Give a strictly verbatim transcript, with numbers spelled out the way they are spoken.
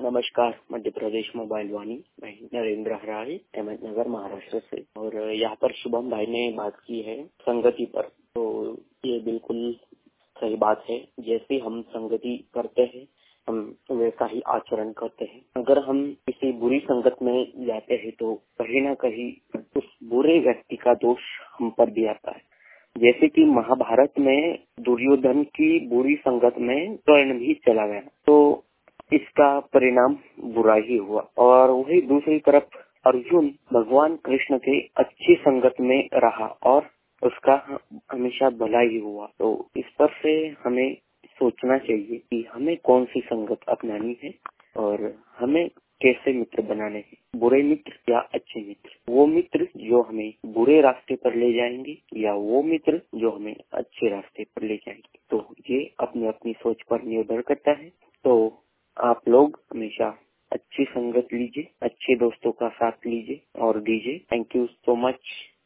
नमस्कार, मध्य प्रदेश मोबाइल वाणी। मैं नरेंद्र हरारी, अहमदनगर, महाराष्ट्र से। और यहाँ पर शुभम भाई ने बात की है संगति पर। तो ये बिल्कुल सही बात है। जैसे हम संगति करते हैं, हम वैसा ही आचरण करते हैं। अगर हम किसी बुरी संगत में जाते हैं तो कहीं ना कहीं उस बुरे व्यक्ति का दोष हम पर भी आता है। जैसे कि महाभारत में दुर्योधन की बुरी संगत में कर्ण भी चला गया, तो इसका परिणाम बुरा ही हुआ। और वही दूसरी तरफ अर्जुन भगवान कृष्ण के अच्छी संगत में रहा और उसका हमेशा भला ही हुआ। तो इस पर से हमें सोचना चाहिए कि हमें कौन सी संगत अपनानी है और हमें कैसे मित्र बनाने हैं, बुरे मित्र या अच्छे मित्र। वो मित्र जो हमें बुरे रास्ते पर ले जाएंगे या वो मित्र जो हमें अच्छे रास्ते पर ले जाएंगे। तो ये अपनी अपनी सोच पर निर्भर करता है। तो आप लोग हमेशा अच्छी संगत लीजिए, अच्छे दोस्तों का साथ लीजिए और दीजिए। Thank you so much.